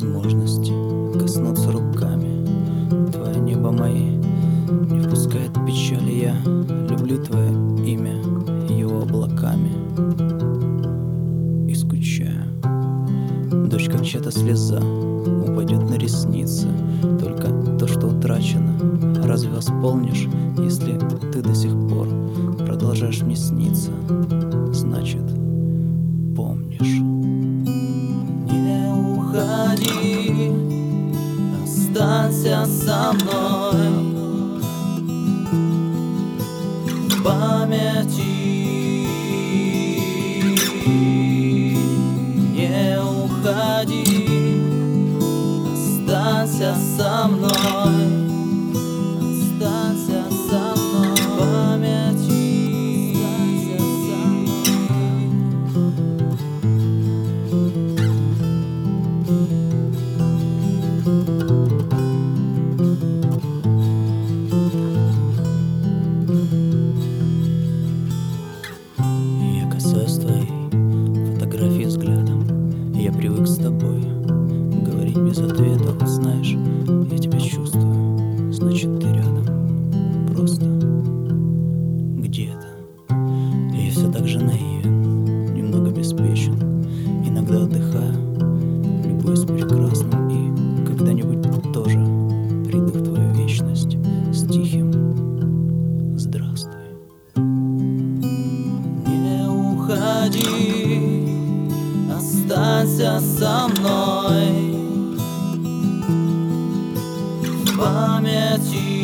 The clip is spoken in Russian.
возможности коснуться руками. Твое небо мои не впускает печали. Я люблю твое имя его облаками и скучаю. Дождь, как чья-то слеза, упадет на ресницы. Только то, что утрачено, разве восполнишь? Если ты до сих пор продолжаешь мне сниться, значит, помнишь. Не уходи, останься со мной в памяти. Не уходи, останься со мной, останься со мной в памяти. Я касаюсь твоей фотографии взглядом. Я привык с тобой говорить без ответа. Вот знаешь, я тебя чувствую, значит, ты рядом. Просто где-то. Я все так же наивен, немного беспечен. Иногда отдыхаю, любуюсь прекрасным. И когда-нибудь тоже приду в твою вечность с тихим здравствуй. Не уходи, останься со мной в памяти.